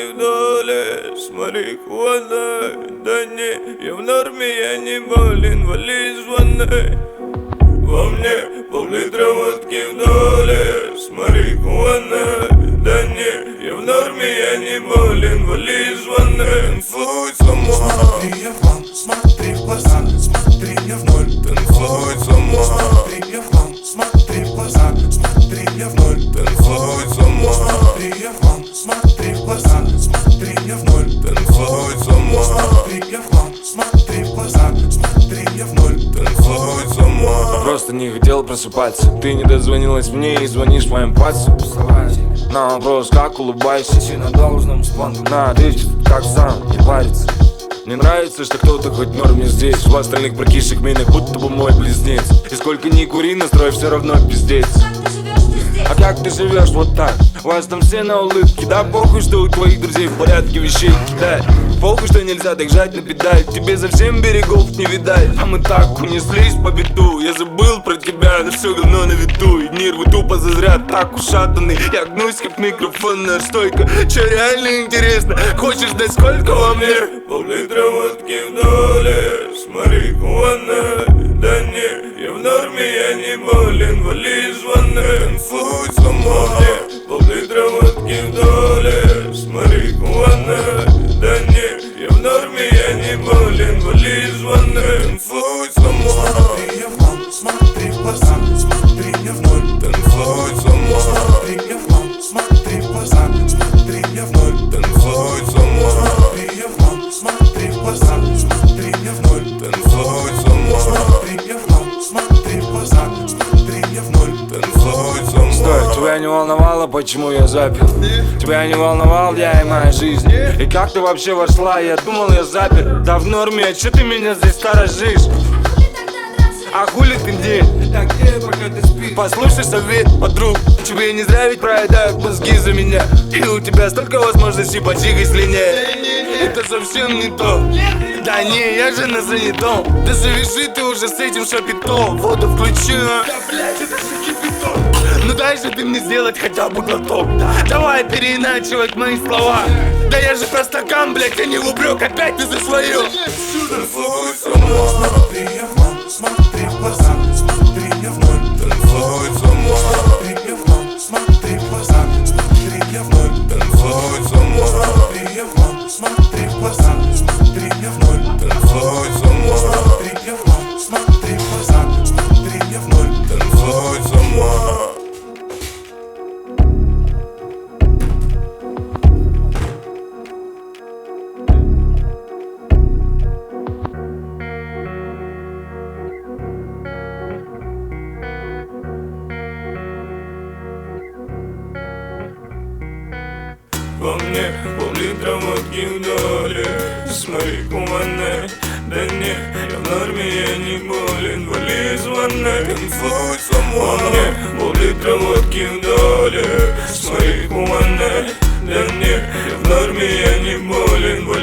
в доле с марихуаной. Да не, я в норме, я не болен, вали из ванной. Во мне пол-литра водки в доле с марихуаной. Да не, я в норме, я не болен, вали из ванной. Танцуй сама. Смотри, я в план, смотри в глаза, смотри, я в ноль. Танцуй сама. Смотри, я в план, смотри в глаза, смотри, я в ноль. Танцуй сама. Смотри, я в план, смотри в глаза, смотри, я в ноль. Танцуй сама. Смотри, я в план, смотри в глаза, смотри, я в ноль. Танцуй сама. Просто не хотел просыпаться. Ты не дозвонилась мне и звонишь моим пальцем. На вопрос, как улыбайся, на должном спонду. На ответить, как сам, не париться. Мне нравится, что кто-то хоть в норме здесь. У остальных прокисших минах будто бы мой близнец. И сколько ни кури, настрой все равно пиздец. А как ты живешь вот так? У вас там все на улыбке. Да похуй, что у твоих друзей в порядке вещей кидай. Похуй, что нельзя так жать на педаль. Тебе совсем берегов не видать. А мы так унеслись по беду. Я забыл про тебя, да все говно на виду. И нервы тупо зазря так ушатаны. Я гнусь как микрофонная стойка. Че реально интересно? Хочешь знать сколько во мне? Пол-литра водки в доле с марихуаной. Да не, я в норме, я не болен, вали из ванной. Танцуй сама. Пол-литра водки в доле с марихуаной. Да не, я в норме, я не болен, вали из ванной. Танцуй сама. Смотри, я в план, смотри в глаза, смотри, я в ноль. Танцуй сама. Смотри, я в план, смотри в глаза, смотри, я в ноль. Танцуй сама. Смотри, я в план, смотри в глаза, смотри, я в ноль. Танцуй сама. Смотри, я в план, смотри в глаза, смотри, я в ноль. Танцуй сама. Стой, тебя не волновало, почему я запил? Тебя не волновал я и моя жизнь? И как ты вообще вошла? Я думал, я запер. Да в норме, а че ты меня здесь сторожишь? А хули ты где? Так где, пока ты спишь? Послушай совет, подруг. Тебе не зря ведь проедают мозги за меня. И у тебя столько возможностей почикать слиняет. Это совсем не то. Да не, я же на занятом. Да завяжи ты уже с этим шапитом. Воду включи, а? Да блять, это же кипяток. Ну дай же ты мне сделать хотя бы глоток. Давай переиначивать мои слова. Да я же про стакан, блять, а не в упрек. Опять ты за свое. Танцуй сама. Смотри, я в план, смотри в глаза, смотри, я в ноль. Танцуй сама. Смотри, я в план, смотри в глаза, смотри, я в ноль. Танцуй сама. Смотри, я в план, смотри в глаза, смотри, я в ноль. Танцуй сама. Смотри, я в план, смотри в глаза, смотри, я в ноль. Танцуй сама. Во мне пол-литра водки в доле с марихуаной. Да не, я в норме, я не болен, вали из ванной. Танцуй сама. Во мне пол-литра водки в доле с марихуаной. Да не, я в норме, я не болен,